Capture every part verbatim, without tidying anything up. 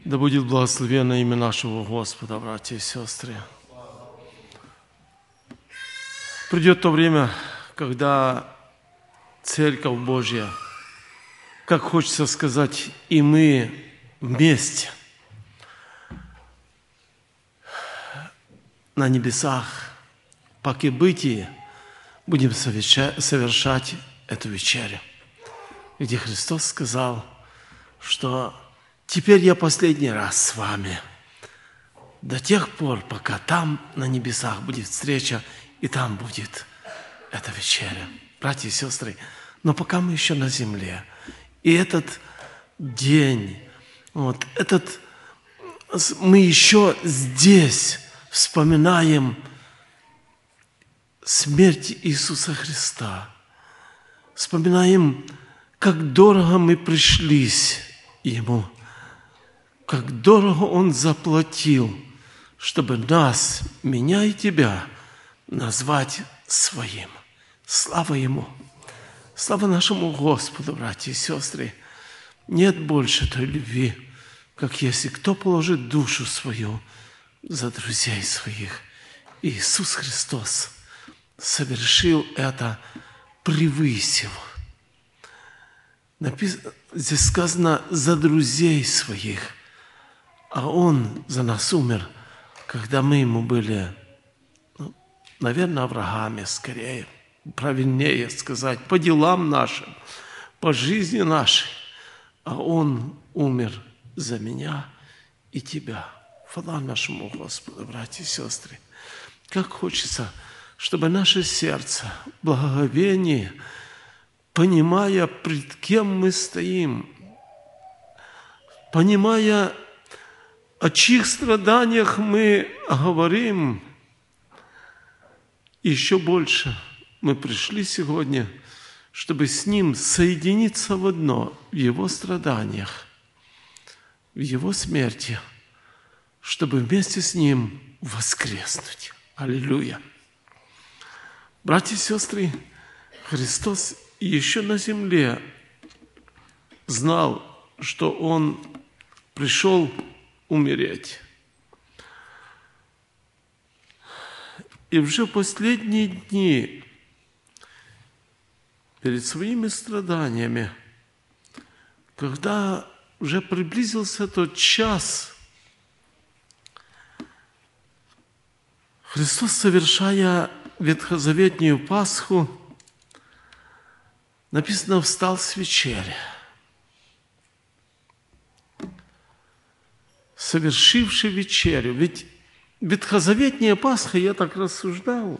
Да будет благословенно имя нашего Господа, братья и сестры. Придет то время, когда Церковь Божья, как хочется сказать, и мы вместе на небесах, по кибытии, будем совершать эту вечерю, где Христос сказал, что теперь я последний раз с вами, до тех пор, пока там на небесах будет встреча, и там будет эта вечеря. Братья и сестры, но пока мы еще на земле, и этот день, вот этот, мы еще здесь вспоминаем смерть Иисуса Христа, вспоминаем, как дорого мы пришлись Ему, как дорого Он заплатил, чтобы нас, меня и тебя, назвать Своим. Слава Ему! Слава нашему Господу, братья и сестры! Нет больше той любви, как если кто положит душу свою за друзей своих. Иисус Христос совершил это, превысив. Написано, здесь сказано «за друзей своих», а Он за нас умер, когда мы Ему были, ну, наверное, врагами скорее, правильнее сказать, по делам нашим, по жизни нашей, а Он умер за меня и тебя. Хвала нашему Господу, братья и сестры. Как хочется, чтобы наше сердце, благоговение, понимая, пред кем мы стоим, понимая, о чьих страданиях мы говорим, еще больше мы пришли сегодня, чтобы с Ним соединиться в одно, в Его страданиях, в Его смерти, чтобы вместе с Ним воскреснуть. Аллилуйя! Братья и сестры, Христос еще на земле знал, что Он пришел умереть. И уже в последние дни, перед своими страданиями, когда уже приблизился тот час, Христос, совершая ветхозаветную Пасху, написано, встал с вечери, совершивший вечерю. Ведь ветхозаветная Пасха, я так рассуждал,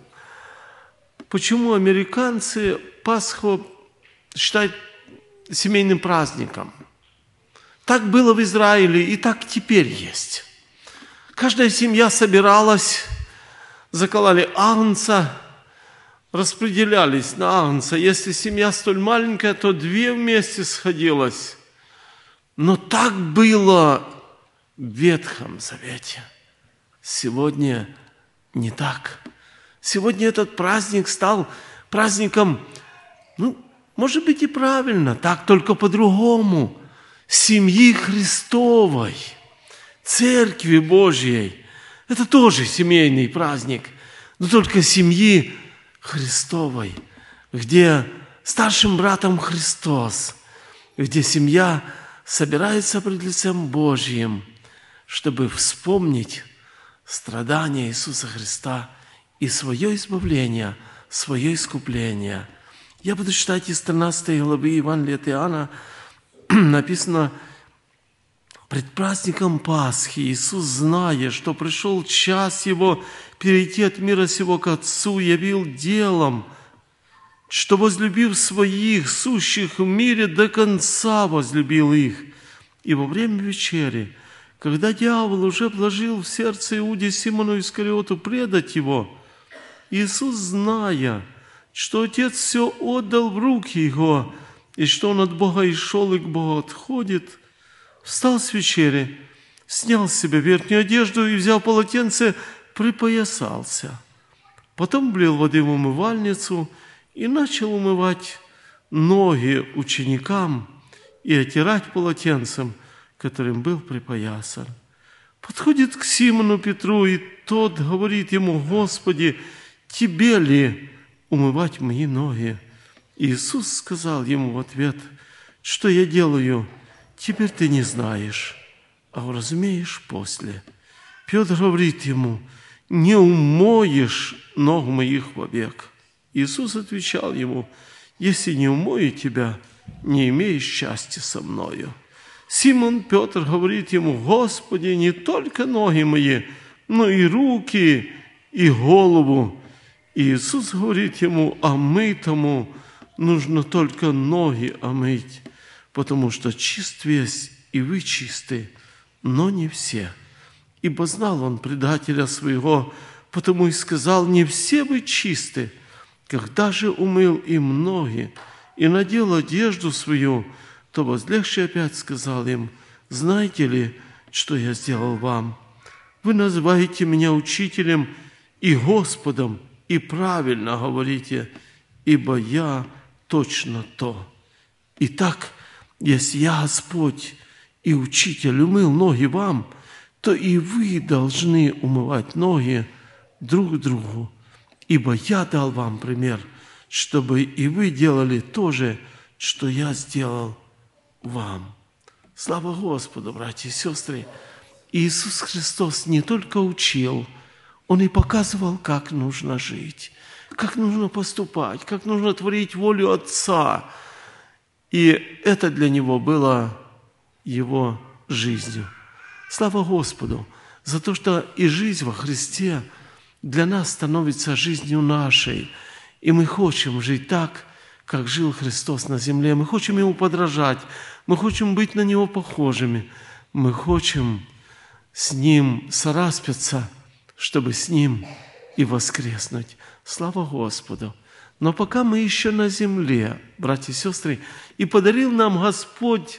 почему американцы Пасху считают семейным праздником. Так было в Израиле, и так теперь есть. Каждая семья собиралась, закололи агнца, распределялись на агнца. Если семья столь маленькая, то две вместе сходилась. Но так было в Ветхом Завете. Сегодня не так. Сегодня этот праздник стал праздником, ну, может быть и правильно, так только по-другому. Семьи Христовой, Церкви Божьей. Это тоже семейный праздник, но только семьи Христовой, где старшим братом Христос, где семья собирается пред лицем Божьим, чтобы вспомнить страдания Иисуса Христа и свое избавление, свое искупление. Я буду читать из тринадцатой главы Евангелия от Иоанна, написано: «Пред праздником Пасхи Иисус, зная, что пришел час Его перейти от мира сего к Отцу, явил делом, что, возлюбив своих, сущих в мире, до конца возлюбил их. И во время вечери, когда дьявол уже вложил в сердце Иуде Симону Искариоту предать Его, Иисус, зная, что Отец все отдал в руки Его, и что Он от Бога и шел, и к Богу отходит, встал с вечери, снял с себя верхнюю одежду и, взяв полотенце, припоясался. Потом влил воды в умывальницу и начал умывать ноги ученикам и отирать полотенцем, которым был припоясан. Подходит к Симону Петру, и тот говорит ему: «Господи, тебе ли умывать мои ноги?» Иисус сказал ему в ответ: «Что я делаю, теперь ты не знаешь, а уразумеешь после». Петр говорит ему: «Не умоешь ног моих вовек». Иисус отвечал ему: «Если не умою тебя, не имеешь счастья со мною». Симон Петр говорит ему: «Господи, не только ноги мои, но и руки, и голову». И Иисус говорит ему: «Омытому нужно только ноги омыть, потому что чист весь, и вы чисты, но не все». Ибо знал он предателя своего, потому и сказал: «Не все вы чисты». Когда же умыл им ноги и надел одежду свою, то возлегший опять сказал им: «Знаете ли, что я сделал вам? Вы называете меня учителем и Господом, и правильно говорите, ибо я точно то. Итак, если я, Господь и Учитель, умыл ноги вам, то и вы должны умывать ноги друг другу, ибо я дал вам пример, чтобы и вы делали то же, что я сделал вам». Слава Господу, братья и сестры! Иисус Христос не только учил, Он и показывал, как нужно жить, как нужно поступать, как нужно творить волю Отца. И это для Него было Его жизнью. Слава Господу за то, что и жизнь во Христе для нас становится жизнью нашей. И мы хотим жить так, как жил Христос на земле. Мы хотим Ему подражать. Мы хотим быть на Него похожими. Мы хотим с Ним сораспяться, чтобы с Ним и воскреснуть. Слава Господу! Но пока мы еще на земле, братья и сестры, и подарил нам Господь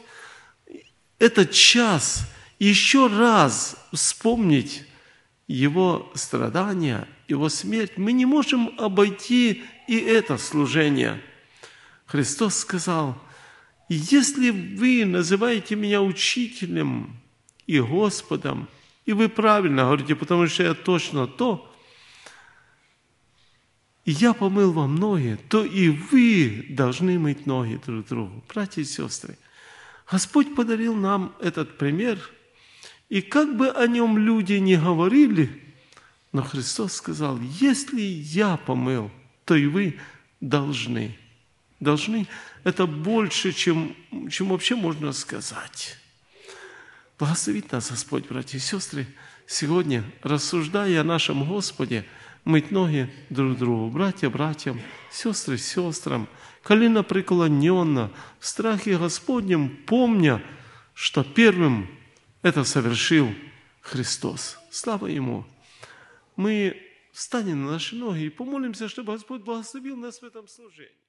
этот час еще раз вспомнить Его страдания, Его смерть, мы не можем обойти и это служение. Христос сказал: «Если вы называете меня учителем и Господом, и вы правильно говорите, потому что я точно то, и я помыл вам ноги, то и вы должны мыть ноги друг другу». Братья и сестры, Господь подарил нам этот пример, и как бы о нем люди не говорили, но Христос сказал: «Если я помыл, то и вы должны». Должны – это больше, чем, чем вообще можно сказать. Благословит нас Господь, братья и сестры, сегодня, рассуждая о нашем Господе, мыть ноги друг другу, братья братьям, сестры сестрам, колено преклоненно, в страхе Господнем, помня, что первым это совершил Христос. Слава Ему! Мы встанем на наши ноги и помолимся, чтобы Господь благословил нас в этом служении.